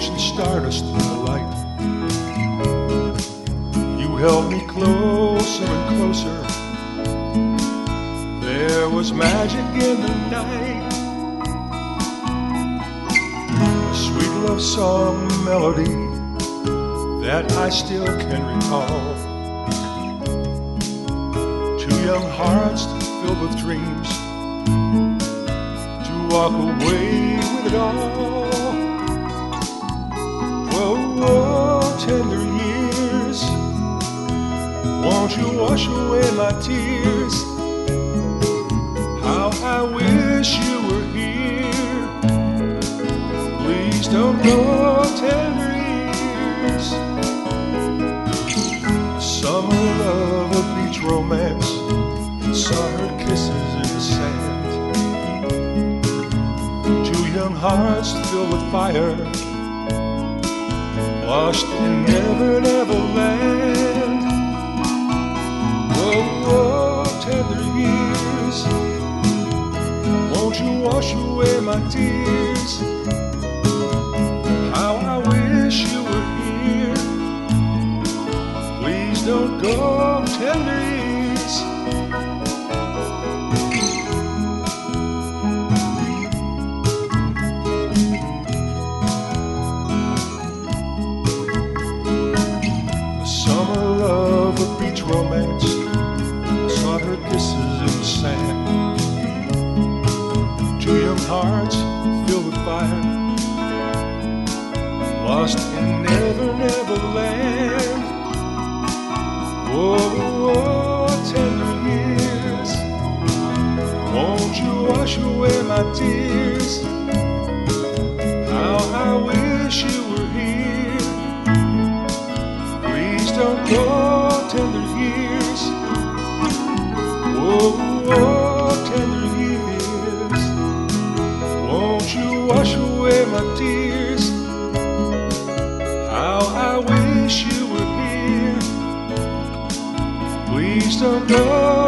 catching stardust in the light. You held me closer and closer. There was magic in the night. A sweet love song melody that I still can recall. Two young hearts filled with dreams to walk away with it all. Whoa, whoa, tender years, won't you wash away my tears? How I wish you were here. Please don't go, tender years. Summer love, a beach romance, saw her kisses in the sand. Two young hearts filled with fire, lost in Never Never Land. Whoa, whoa, tender years, won't you wash away my tears? How I wish you were here. Please don't go, tender years. The summer love, a beach romance, I saw her kisses in the sand. Two young hearts filled with fire, lost in Never Never Land. Whoa, whoa, tender years, won't you wash away my tears? How I wish you were here. Please don't go, tender years. Whoa, whoa, tender years, won't you wash away my tears? How I wish you were here. Please don't go.